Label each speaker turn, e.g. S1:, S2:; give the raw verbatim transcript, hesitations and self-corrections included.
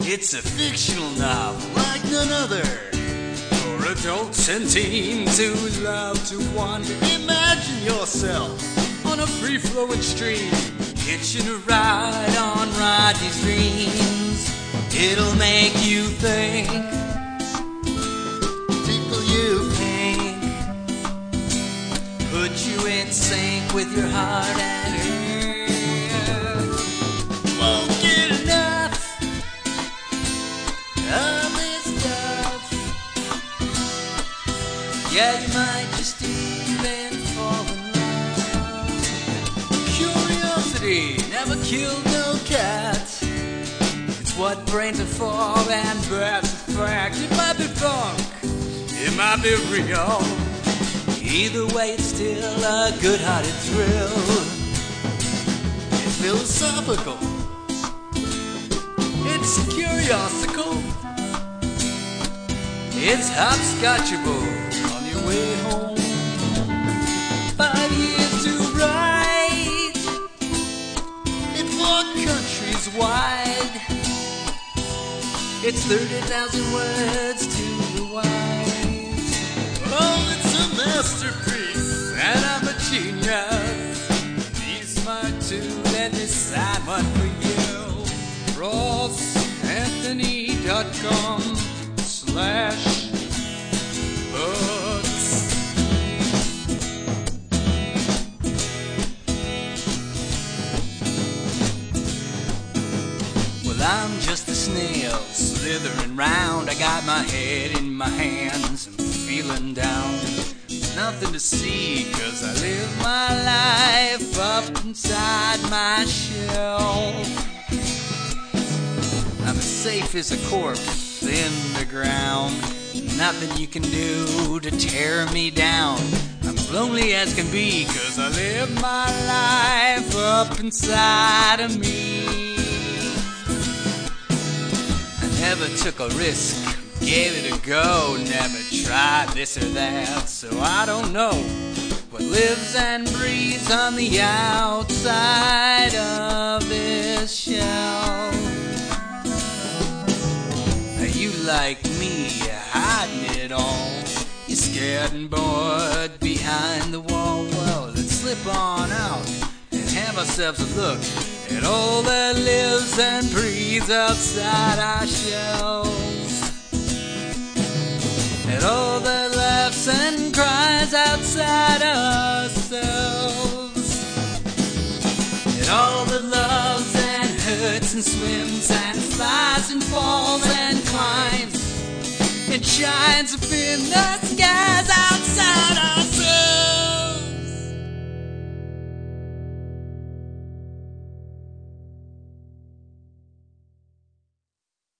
S1: It's a fictional novel like none other, for adults and teens who love to wander. Imagine yourself on a free-flowing stream, hitching a ride on Rodney's dreams. It'll make you think, tickle you pink, put you in sync with your heart and ear. Won't get enough of this stuff. Yeah, you might just even fall in love. Curiosity never killed no cat. It's what brains are for, and that's a fact. It might be funk, it might be real. Either way, it's still a good-hearted thrill. It's philosophical, it's curiosical, it's hopscotchable on your way home. Five years to write, in four countries wide. It's thirty thousand words to the wise. Oh, it's a masterpiece, and I'm a genius. Be smart to let me decide one for you. Ross Anthony dot com slash books. Well, I'm just a snail slithering round. I got my head in my hands, I'm feeling down. Nothing to see, cause I live my life up inside my shell. I'm as safe as a corpse in the ground. Nothing you can do to tear me down. I'm lonely as can be, cause I live my life up inside of me. I never took a risk, gave it a go, never tried this or that, so I don't know what lives and breathes on the outside of this shell. Now you like me, you're hiding it all. You're scared and bored behind the wall. Well, let's slip on out and have ourselves a look at all that lives and breathes outside our shells. At all that laughs and cries outside ourselves. At all that loves and hurts and swims and flies and falls and climbs and shines up in the